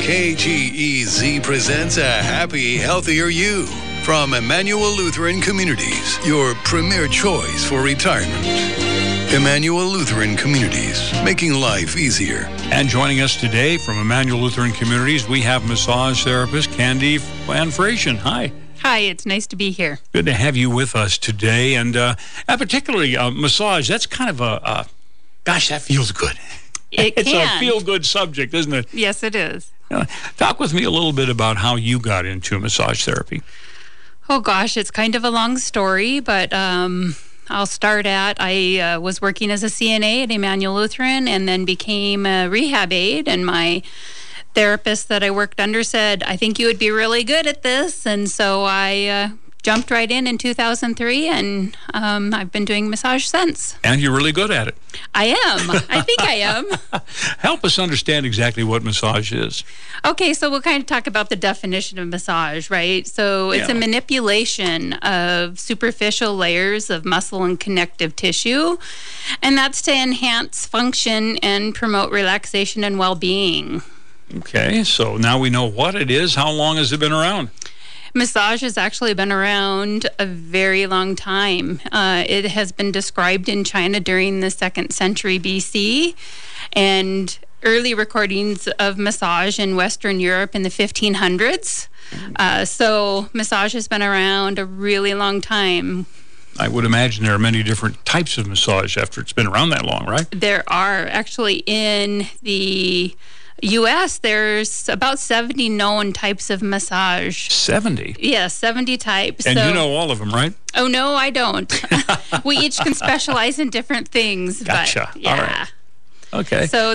KGEZ presents A Happy, Healthier You from Emmanuel Lutheran Communities, your premier choice for retirement. Emmanuel Lutheran Communities, making life easier. And joining us today from Emmanuel Lutheran Communities, we have massage therapist Candy Van Frasian. Hi. Hi, it's nice to be here. Good to have you with us today. And particularly massage, that's kind of gosh, that feels good. It's a feel-good subject, isn't it? Yes, it is. Talk with me a little bit about how you got into massage therapy. Oh, gosh, it's kind of a long story, but I'll start at I was working as a CNA at Emmanuel Lutheran and then became a rehab aide, and my therapist that I worked under said, I think you would be really good at this, and so I jumped right in 2003, and I've been doing massage since. And you're really good at it. I am. I think I am. Help us understand exactly what massage is. Okay, so we'll kind of talk about the definition of massage, right? So it's a manipulation of superficial layers of muscle and connective tissue, and that's to enhance function and promote relaxation and well-being. Okay, so now we know what it is. How long has it been around? Massage has actually been around a very long time. It has been described in China during the 2nd century BC, and early recordings of massage in Western Europe in the 1500s. So massage has been around a really long time. I would imagine there are many different types of massage after it's been around that long, right? There are. Actually, in the U.S., there's about 70 known types of massage. 70? Yes, 70 types. And you know all of them, right? Oh, no, I don't. We each can specialize in different things. Gotcha. But, yeah. All right. Okay. So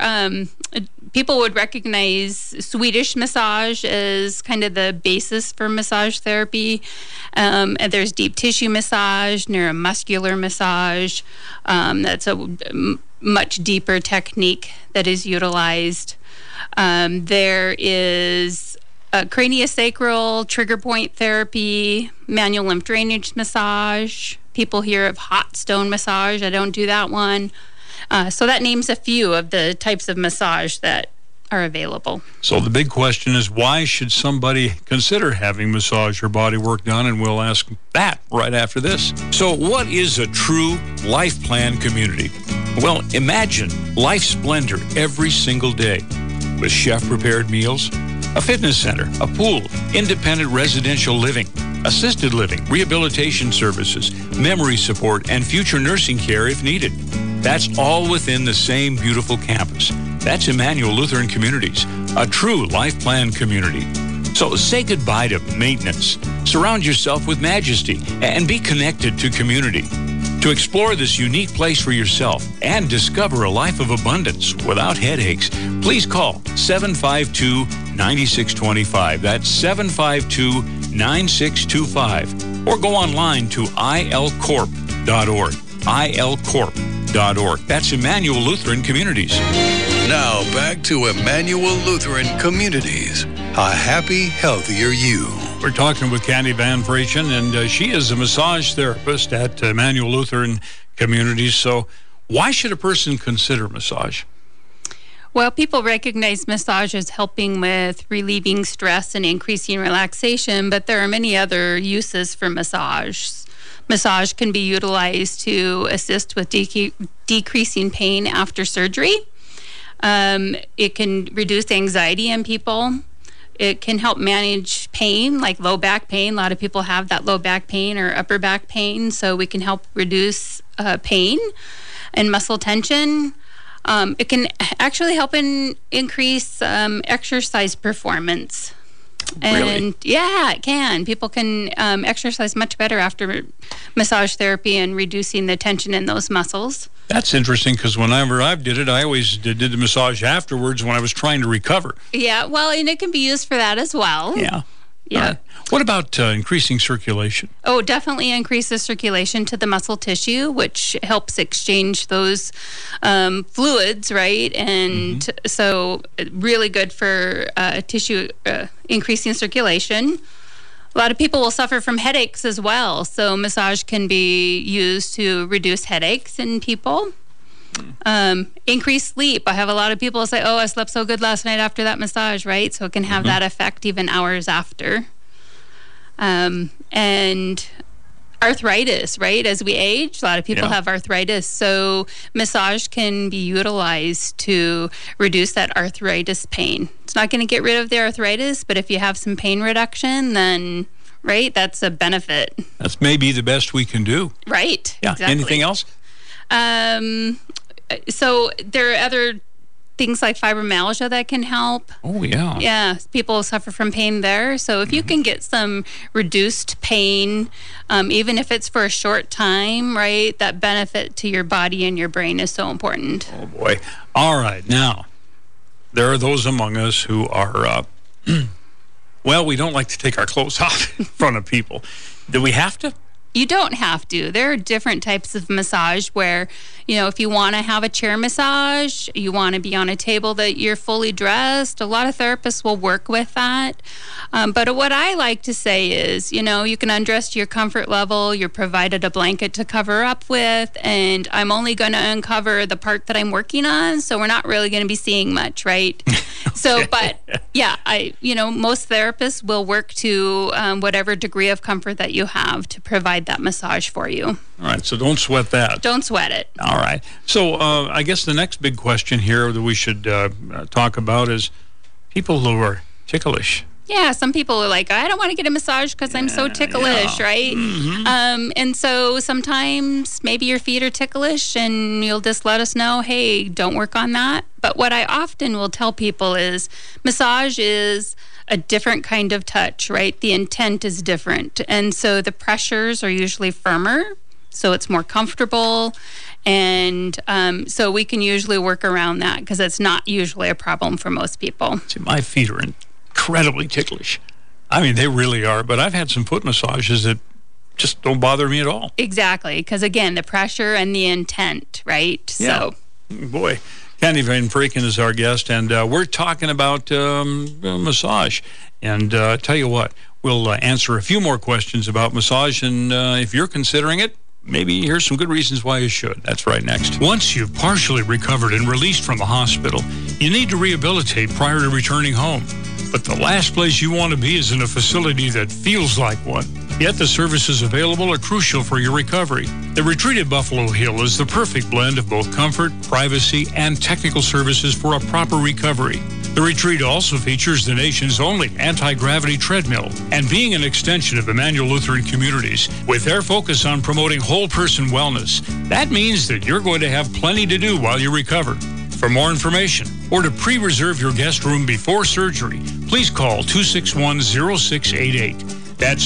people would recognize Swedish massage as kind of the basis for massage therapy. And there's deep tissue massage, neuromuscular massage. That's a much deeper technique that is utilized. There is craniosacral trigger point therapy, manual lymph drainage massage. People hear of hot stone massage. I don't do that one. So that names a few of the types of massage that are available. So the big question is, why should somebody consider having massage or body work done? And we'll ask that right after this. So what is a true life plan community? Well, imagine life splendor every single day with chef-prepared meals, a fitness center, a pool, independent residential living, assisted living, rehabilitation services, memory support, and future nursing care if needed. That's all within the same beautiful campus. That's Emmanuel Lutheran Communities, a true life plan community. So say goodbye to maintenance. Surround yourself with majesty and be connected to community. To explore this unique place for yourself and discover a life of abundance without headaches, please call 752-9625. That's 752-9625. Or go online to ilcorp.org. ilcorp.org. That's Emmanuel Lutheran Communities. Now back to Emmanuel Lutheran Communities, a happy, healthier you. We're talking with Candy Van Frasian, and she is a massage therapist at Emmanuel Lutheran Communities. So why should a person consider massage? Well, people recognize massage as helping with relieving stress and increasing relaxation, but there are many other uses for massage. Massage can be utilized to assist with decreasing pain after surgery. It can reduce anxiety in people. It can help manage pain, like low back pain. A lot of people have that low back pain or upper back pain, so we can help reduce pain and muscle tension. It can actually help increase exercise performance. And really? Yeah, it can. People can exercise much better after massage therapy and reducing the tension in those muscles. That's interesting, because whenever I did it, I always did the massage afterwards when I was trying to recover. Yeah, well, and it can be used for that as well. Yeah. Yeah. What about increasing circulation? Oh, definitely increases circulation to the muscle tissue, which helps exchange those fluids, right? And so really good for tissue increasing circulation. A lot of people will suffer from headaches as well. So massage can be used to reduce headaches in people. Increased sleep. I have a lot of people say, oh, I slept so good last night after that massage, right? So it can have that effect even hours after. And arthritis, right? As we age, a lot of people have arthritis. So massage can be utilized to reduce that arthritis pain. It's not going to get rid of the arthritis, but if you have some pain reduction, then, right, that's a benefit. That's maybe the best we can do. Right. Yeah. Exactly. Anything else? So there are other things like fibromyalgia that can help. Oh, yeah. Yeah, people suffer from pain there. So if you can get some reduced pain, even if it's for a short time, right, that benefit to your body and your brain is so important. Oh, boy. All right. Now, there are those among us who are, well, we don't like to take our clothes off in front of people. Do we have to? You don't have to. There are different types of massage where, you know, if you want to have a chair massage, you want to be on a table that you're fully dressed, a lot of therapists will work with that. But what I like to say is, you know, you can undress to your comfort level, you're provided a blanket to cover up with, and I'm only going to uncover the part that I'm working on, so we're not really going to be seeing much, right? So, but yeah, most therapists will work to whatever degree of comfort that you have to provide that massage for you. All right, so don't sweat that. Don't sweat it. All right. So I guess the next big question here that we should talk about is people who are ticklish. Yeah, some people are like, I don't want to get a massage because I'm so ticklish, right? And so sometimes maybe your feet are ticklish and you'll just let us know, hey, don't work on that. But what I often will tell people is massage is a different kind of touch, right? The intent is different. And so the pressures are usually firmer, so it's more comfortable. And so we can usually work around that because it's not usually a problem for most people. See, my feet are incredibly ticklish. I mean, they really are. But I've had some foot massages that just don't bother me at all. Exactly. Because, again, the pressure and the intent, right? Yeah. So, boy. Candy Van Freken is our guest, and we're talking about massage. And tell you what, we'll answer a few more questions about massage, and if you're considering it, maybe here's some good reasons why you should. That's right next. Once you've partially recovered and released from the hospital, you need to rehabilitate prior to returning home. But the last place you want to be is in a facility that feels like one. Yet the services available are crucial for your recovery. The Retreat at Buffalo Hill is the perfect blend of both comfort, privacy, and technical services for a proper recovery. The retreat also features the nation's only anti-gravity treadmill, and being an extension of Emmanuel Lutheran Communities, with their focus on promoting whole person wellness, that means that you're going to have plenty to do while you recover. For more information or to pre-reserve your guest room before surgery, please call 261-0688. That's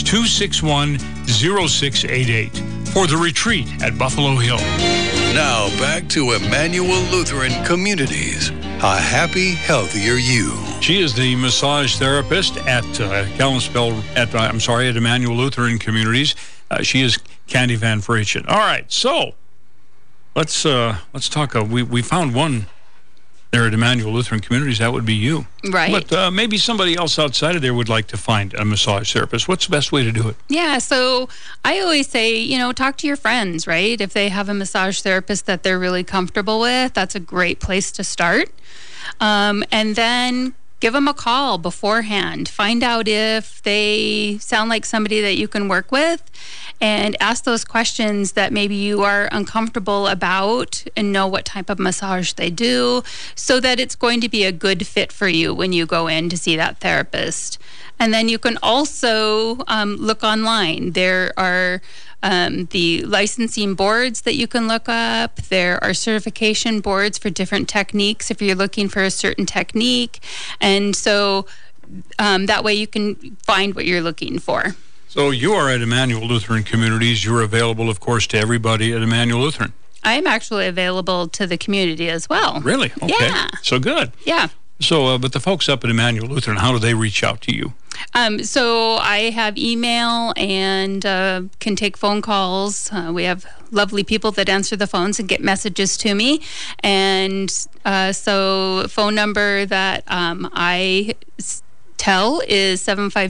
261-0688 for the Retreat at Buffalo Hill. Now back to Emmanuel Lutheran Communities. A happy, healthier you. She is the massage therapist at Kalispell, at Emmanuel Lutheran Communities. She is Candy Van Freken. All right, so let's talk. We found one there at Emmanuel Lutheran Communities. That would be you. Right. But maybe somebody else outside of there would like to find a massage therapist. What's the best way to do it? Yeah, so I always say, talk to your friends, right? If they have a massage therapist that they're really comfortable with, that's a great place to start. And then give them a call beforehand. Find out if they sound like somebody that you can work with, and ask those questions that maybe you are uncomfortable about, and know what type of massage they do, so that it's going to be a good fit for you when you go in to see that therapist. And then you can also look online. There are the licensing boards that you can look up. There are certification boards for different techniques if you're looking for a certain technique. And so that way you can find what you're looking for. So you are at Emmanuel Lutheran Communities. You're available, of course, to everybody at Emmanuel Lutheran. I'm actually available to the community as well. Really? Okay. Yeah. So good. Yeah. So, but the folks up at Emmanuel Lutheran, how do they reach out to you? So I have email and can take phone calls. We have lovely people that answer the phones and get messages to me. And so phone number that I tell is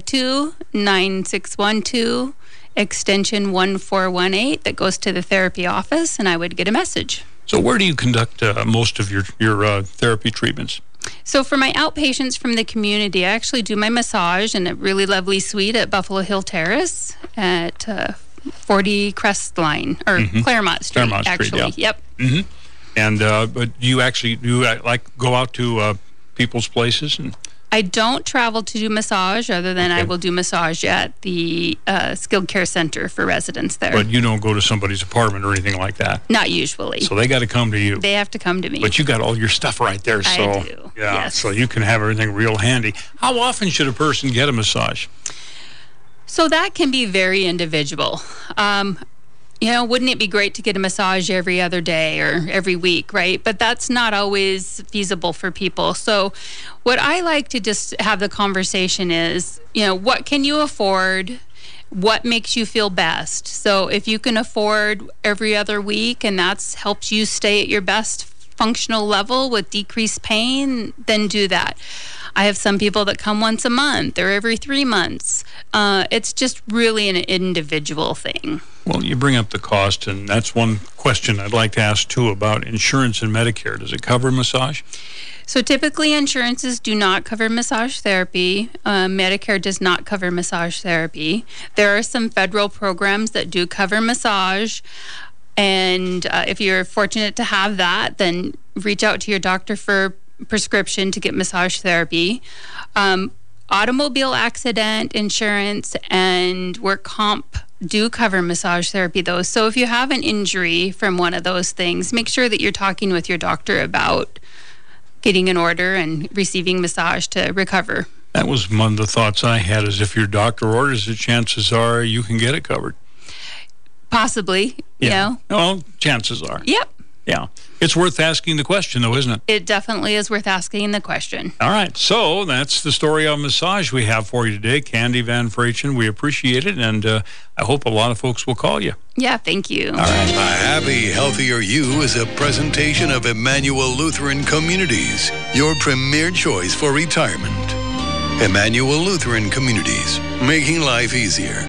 752-9612, extension 1418. That goes to the therapy office, and I would get a message. So where do you conduct most of your therapy treatments? So for my outpatients from the community, I actually do my massage in a really lovely suite at Buffalo Hill Terrace at 40 Crestline, or Claremont Street, Claremont Street, actually. yeah. Yep. Mm-hmm. And but you go out to people's places? And I don't travel to do massage, other than I will do massage at the skilled care center for residents there. But you don't go to somebody's apartment or anything like that? Not usually. So they got to come to you? They have to come to me. But you got all your stuff right there. So, I do, yeah, yes. So you can have everything real handy. How often should a person get a massage? So that can be very individual. Wouldn't it be great to get a massage every other day or every week, right? But that's not always feasible for people. So what I like to just have the conversation is, what can you afford? What makes you feel best? So if you can afford every other week and that's helps you stay at your best functional level with decreased pain, then do that. I have some people that come once a month or every 3 months. It's just really an individual thing. Well, you bring up the cost, and that's one question I'd like to ask, too, about insurance and Medicare. Does it cover massage? So typically insurances do not cover massage therapy. Medicare does not cover massage therapy. There are some federal programs that do cover massage. And if you're fortunate to have that, then reach out to your doctor for prescription to get massage therapy. Automobile accident insurance and work comp do cover massage therapy, though. So if you have an injury from one of those things, make sure that you're talking with your doctor about getting an order and receiving massage to recover. That was one of the thoughts I had, is if your doctor orders it, chances are you can get it covered. Possibly, Well, chances are. Yep. Yeah. It's worth asking the question, though, isn't it? It definitely is worth asking the question. All right. So that's the story on massage we have for you today. Candy Van Freychen, we appreciate it, and I hope a lot of folks will call you. Yeah, thank you. All right. A Happy, Healthier You is a presentation of Emmanuel Lutheran Communities, your premier choice for retirement. Emmanuel Lutheran Communities, making life easier.